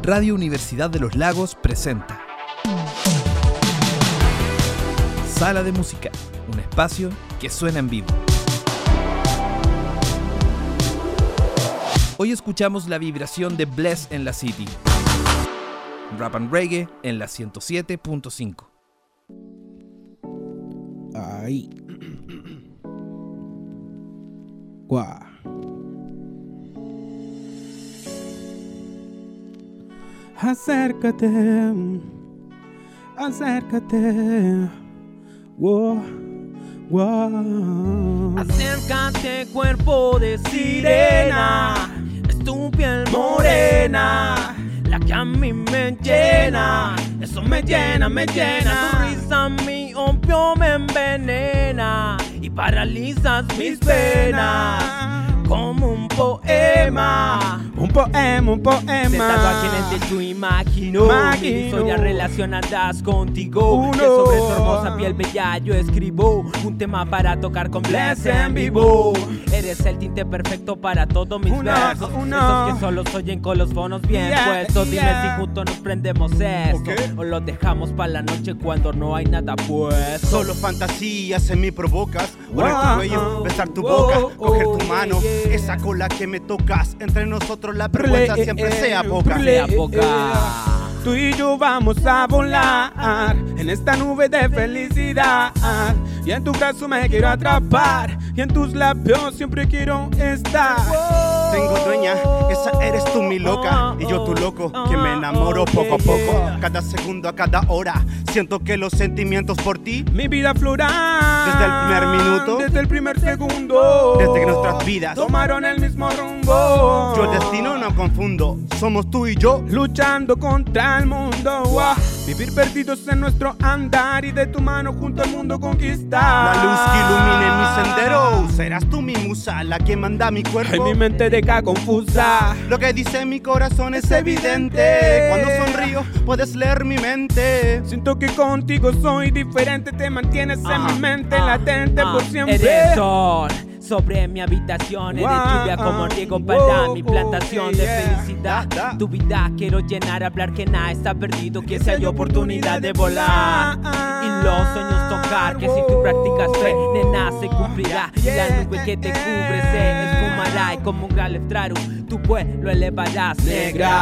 Radio Universidad de los Lagos presenta Sala de Música, un espacio que suena en vivo. Hoy escuchamos la vibración de Bless en la City. Rap and Reggae en la 107.5. Ahí. Guau. Acércate. Wow. Wow. Acércate, cuerpo de sirena. Es tu piel morena, la que a mí me llena. Eso me llena. Tu risa, mi opio me envenena y paralizas mis penas como un poema. Un poema. Sentado aquí en el techo imagino mi historia relacionadas contigo. Que sobre tu hermosa piel bella yo escribo un tema para tocar con Bless en vivo. Eres el tinte perfecto para todos mis versos. Esos que solo se oyen con los fonos bien puestos. Dime si juntos nos prendemos esto o lo dejamos para la noche cuando no hay nada puesto. Solo fantasías en mí provocas. Poner tu cuello, besar tu boca, coger tu mano, esa cola que me tocas. Entre nosotros la vergüenza siempre sea poca. Tú y yo vamos a volar en esta nube de felicidad. Y en tu brazo me quiero atrapar y en tus labios siempre quiero estar. Tengo dueña, esa eres tú mi loca y yo tu loco, que me enamoro poco a poco. Cada segundo, a cada hora, siento que los sentimientos por ti mi vida floran. Desde el primer minuto, desde el primer segundo, desde que nuestras vidas tomaron el mismo rumbo. Yo el destino no confundo, somos tú y yo luchando contra el mundo. Vivir perdidos en nuestro andar y de tu mano junto al mundo conquistar. La luz que ilumine mi sendero, serás tú mi musa, la que manda mi cuerpo. En mi mente deja confusa. Lo que dice mi corazón es evidente. Cuando sonrío puedes leer mi mente. Siento que contigo soy diferente. Te mantienes en mi mente latente por siempre. Eres sol sobre mi habitación, eres lluvia como riego para mi plantación de felicidad. Tu vida quiero llenar, hablar que nada está perdido, que si hay oportunidad de volar y los sueños tocar, que si tú practicas fe, nena, se cumplirá. Y la nube que te cubre se esfumará y como un gran letrero tu vuelo elevarás, negra.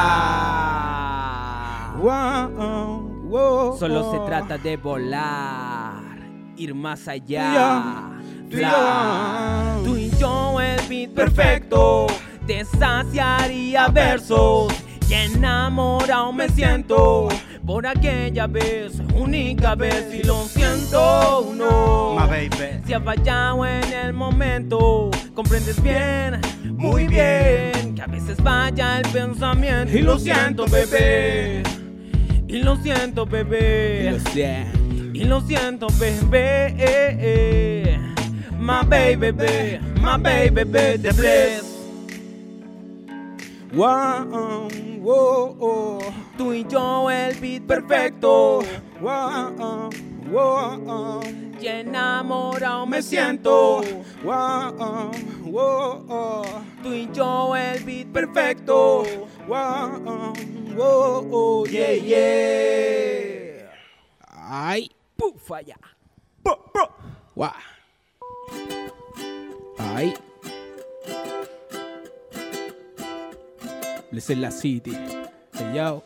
Solo se trata de volar, ir más allá. Tú y yo el beat perfecto, te saciaría versos y enamorado me siento por aquella vez, única vez, y lo siento, no. My baby. Si has fallado en el momento, comprendes bien, muy bien, que a veces falla el pensamiento. Y lo siento, bebé. Y lo siento, bebé. Y lo siento, bebé. My baby, the Bless. Tú y yo el beat perfecto. Y enamorado me siento. Tú y yo el beat perfecto. Yeah. Ay, Falla. Ay. Bless en la City. Hey, yo.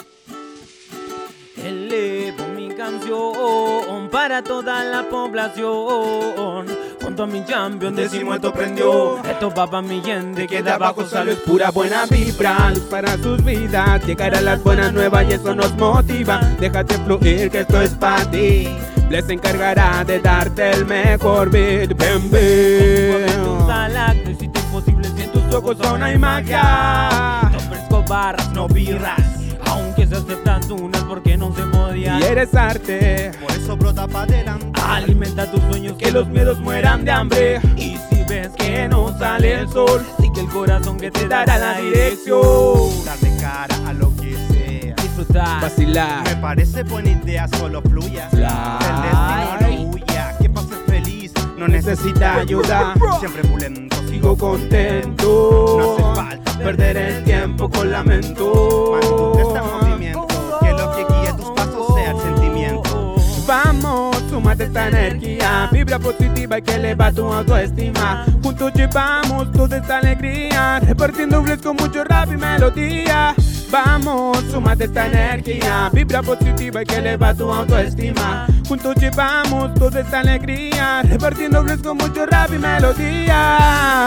Elevo mi canción para toda la población. Junto a mi champion décimo esto prendió. Esto va pa' mi gente que de abajo sale es pura buena vibra. Luz para sus vidas, llegar a las buenas nuevas y eso nos motiva. Déjate fluir que esto es para ti. Bless se encargará de darte el mejor beat. Tus alactos y tu imposible si en tus ojos son hay magia. No ofrezco barras, no birras, aunque se aceptan unas porque no se podían. Y eres arte, por eso brota pa' adelante. Alimenta tus sueños, que los miedos mueran de hambre. Y si ves que no sale el sol, sigue el corazón que te dará la dirección. Darle cara a lo que sea, disfrutar, vacilar. Me parece buena idea, solo fluyas. El destino no huya, que pases feliz, no necesita ayuda. Siempre pulento, sigo contento. No hace falta perder el tiempo con lamento. Mantente este movimiento, que lo que guíe tus pasos sea el sentimiento. Vamos, súmate esta energía, vibra positiva y que eleva tu autoestima. Juntos llevamos toda esta alegría, repartiendo bliss con mucho rap y melodía. Vamos, súmate esta energía, vibra positiva y que eleva tu autoestima. Juntos llevamos toda esta alegría, repartiendo bliss con mucho rap y melodía.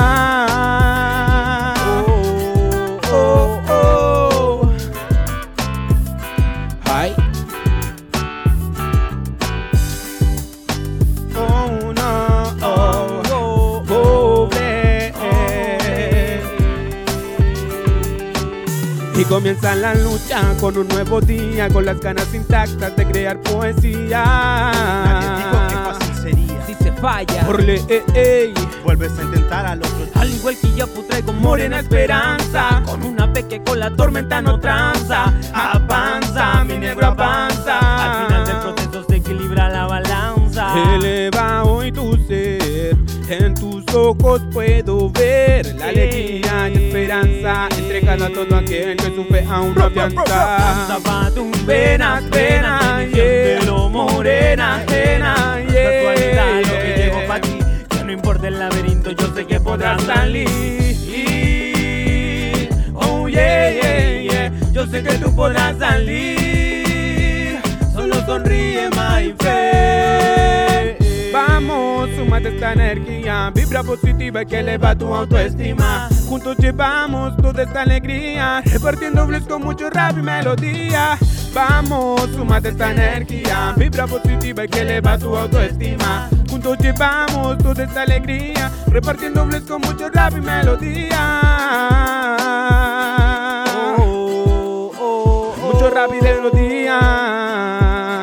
Oh, oh, oh. Hi. Oh no, oh, oh, oh, y comienza la lucha con un nuevo día, con las ganas intactas de crear poesía. Nadie dijo que fácil sería. Si se falla, Orle, Vuelves a intentar al otro día. al igual que yo traigo morena esperanza. Con una pe que con la tormenta no tranza. Avanza, mi negro avanza. Al final del proceso se equilibra la balanza. Eleva hoy tu ser, en tus ojos puedo ver la alegría y esperanza entregada a todo aquel que su fe aún no afianza. Danza tus venas, venas, Pelo morena, ajena, casualidad lo que llevo pa' ti. Que no importa el laberinto, yo sé que podrás salir. Oh yeah, yeah, yeah. Yo sé que tú podrás salir. Solo sonríe, my friend. Vamos, súmate esta energía, vibra positiva que eleva tu autoestima. Juntos llevamos toda esta alegría, repartiendo bliss con mucho rap y melodía. Vamos, súmate esta energía, vibra positiva que eleva tu autoestima. Juntos llevamos toda esta alegría, repartiendo bliss con mucho rap y melodía. Mucho rap y melodía.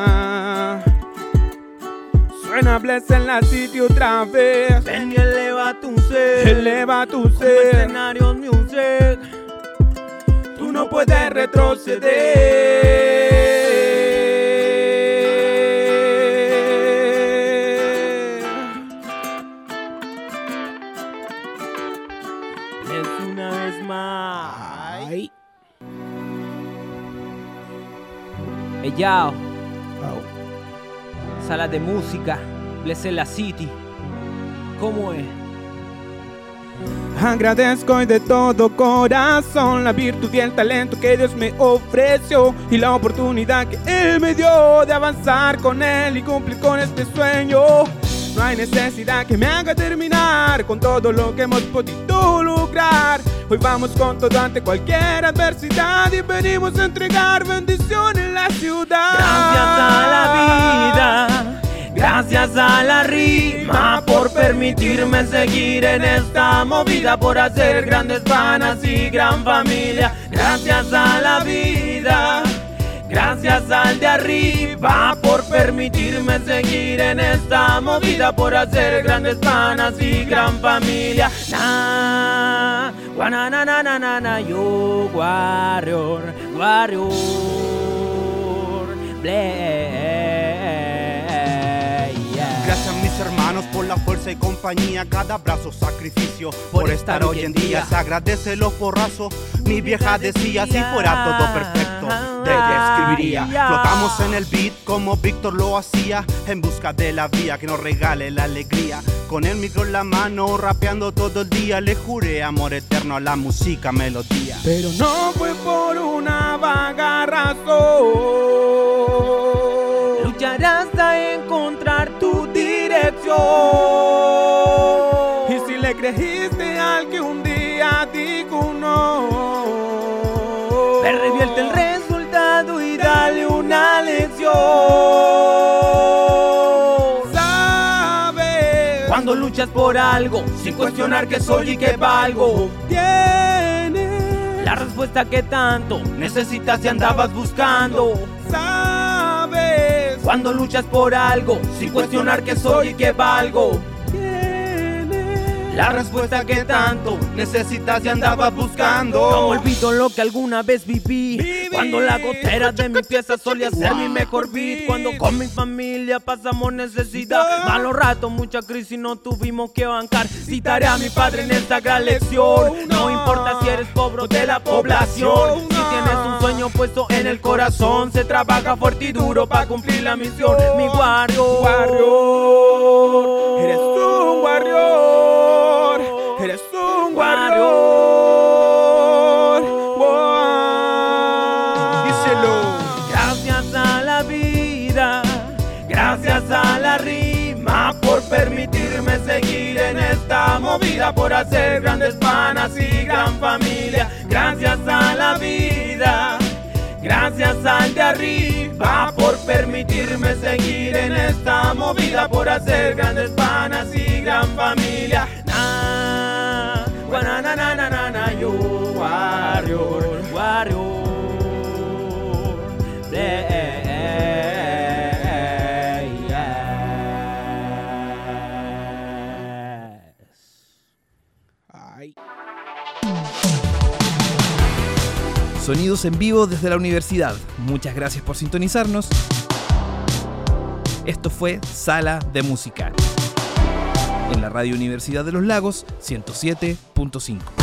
Suena Bless en la City otra vez. Ven y eleva tu ser. Eleva tu Como ser. escenarios music. Tú no puedes retroceder. Es una vez más. Ay. Hey, yao. Sala de música, Bless en la City. ¿Cómo es? Agradezco hoy de todo corazón la virtud y el talento que Dios me ofreció y la oportunidad que Él me dio de avanzar con Él y cumplir con este sueño. No hay necesidad que me haga terminar con todo lo que hemos podido lograr. Hoy vamos con todo ante cualquier adversidad y venimos a entregar bendición en la ciudad. Gracias a la vida, gracias a la rima, por permitirme seguir en esta movida, por hacer grandes panas y gran familia. Gracias a la vida, gracias al de arriba, por permitirme seguir en esta movida, por hacer grandes panas y gran familia. Na, guana, na, yo, warrior, warrior, Gracias a mis hermanos por la fuerza y compañía, cada abrazo sacrificio por estar hoy en día. Se agradece los porrazos, mi vieja decía, si fuera todo perfecto, de ella escribiría. Flotamos en el beat como Víctor lo hacía, en busca de la vía que nos regale la alegría. Con el micro en la mano, rapeando todo el día, le juré amor eterno a la música, melodía. Pero no fue por una vaga razón. lucharás hasta encontrar tu dirección. Y si le creíste al que un día dijo no, revierte el resultado y dale una lección. Sabes, Cuando luchas por algo, sin cuestionar qué soy y qué valgo, tienes la respuesta que tanto necesitas y andabas buscando. sabes, Cuando luchas por algo, sin cuestionar qué soy y qué valgo, tienes la respuesta que tanto necesitas y andabas buscando. No olvido lo que alguna vez viví. Cuando la gotera de mi pieza solía ser mi mejor beat. Cuando con mi familia pasamos necesidad, malos ratos, mucha crisis no tuvimos que bancar. Citaré a mi padre en esta gran lección: no importa si eres pobre o de la población, si tienes un sueño puesto en el corazón, se trabaja fuerte y duro para cumplir la misión. Mi warrior, eres un warrior, eres un warrior. Gracias a la vida, gracias a la rima, por permitirme seguir en esta movida, por hacer grandes panas y gran familia. Gracias a la vida, gracias al de arriba, por permitirme seguir en esta movida, por hacer grandes panas y gran familia. Na, na, na, na, na, na, yo, warrior, warrior. Sonidos en vivo desde la universidad. Muchas gracias por sintonizarnos. Esto fue Sala de Música en la Radio Universidad de los Lagos 107.5.